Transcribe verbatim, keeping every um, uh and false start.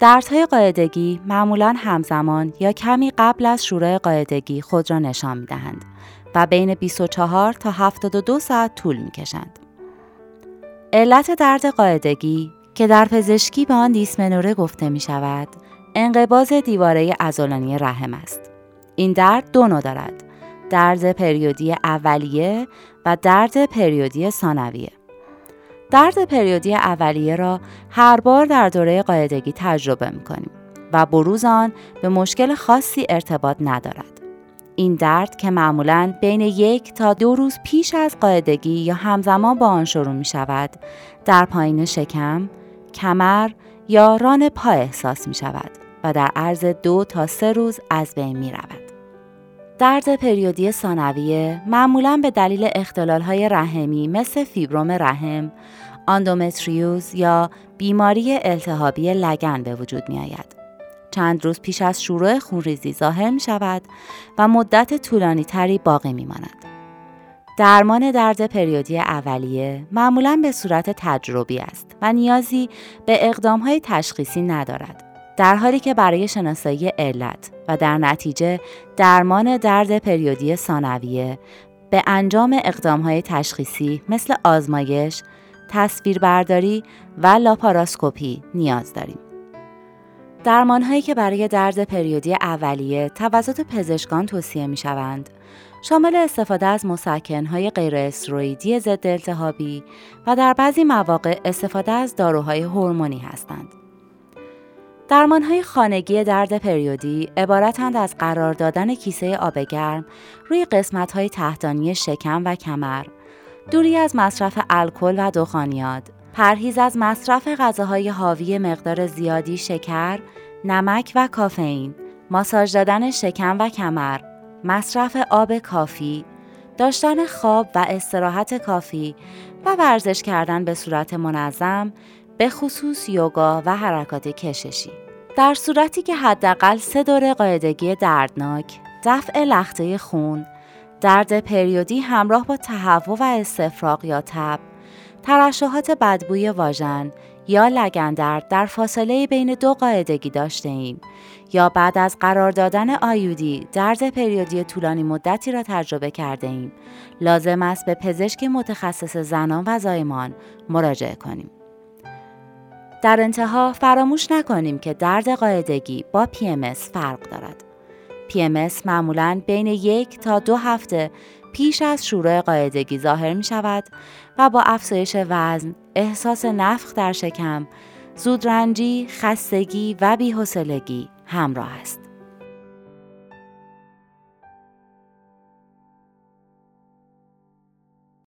دردهای قاعدگی معمولاً همزمان یا کمی قبل از شروع قاعدگی خود را نشان می‌دهند و بین بیست و چهار تا هفتاد و دو ساعت طول می‌کشند. علت درد قاعدگی که در پزشکی به آن دیسمنوره گفته می‌شود، انقباض دیواره عضلانی رحم است. این درد دو نوع دارد: درد پریودی اولیه و درد پریودی ثانویه. درد پریودی اولیه را هر بار در دوره قاعدگی تجربه می‌کنیم و بروز آن به مشکل خاصی ارتباط ندارد. این درد که معمولاً بین یک تا دو روز پیش از قاعدگی یا همزمان با آن شروع می‌شود، در پایین شکم، کمر یا ران پا احساس می‌شود و در عرض دو تا سه روز از بین می‌رود. درد پریودی ثانویه معمولاً به دلیل اختلال‌های رحمی مثل فیبروم رحم، اندومتریوز یا بیماری التهابی لگن به وجود می‌آید. چند روز پیش از شروع خونریزی ظاهر می‌شود و مدت طولانی‌تری باقی می‌ماند. درمان درد پریودی اولیه معمولاً به صورت تجربی است و نیازی به اقدام‌های تشخیصی ندارد، در حالی که برای شناسایی علت و در نتیجه درمان درد پریودی ثانویه به انجام اقدام‌های تشخیصی مثل آزمایش، تصویربرداری و لاپاراسکوپی نیاز داریم. درمان‌هایی که برای درد پریودی اولیه توسط پزشکان توصیه می‌شوند، شامل استفاده از مسکن‌های غیر استروئیدی ضد التهابی و در بعضی مواقع استفاده از داروهای هورمونی هستند. درمان‌های خانگی درد پریودی عبارتند از قرار دادن کیسه آب گرم روی قسمت‌های تحتانی شکم و کمر، دوری از مصرف الکل و دخانیات، پرهیز از مصرف غذاهای حاوی مقدار زیادی شکر، نمک و کافئین، ماساژ دادن شکم و کمر، مصرف آب کافی، داشتن خواب و استراحت کافی و ورزش کردن به صورت منظم، به خصوص یوگا و حرکات کششی. در صورتی که حداقل سه دوره قاعدگی دردناک، دفع لخته خون، درد پریودی همراه با تهوع و استفراغ یا تب، ترشحات بدبوی واژن یا لگن درد در فاصله بین دو قاعدگی داشته ایم یا بعد از قرار دادن آیودی درد پریودی طولانی مدتی را تجربه کرده ایم، لازم است به پزشک متخصص زنان و زایمان مراجعه کنیم. در انتها فراموش نکنیم که درد قاعدگی با پی ام اس فرق دارد. پی ام اس معمولاً بین یک تا دو هفته پیش از شروع قاعدگی ظاهر می شود و با افزایش وزن، احساس نفخ در شکم، زودرنجی، خستگی و بی‌حوصلگی همراه است.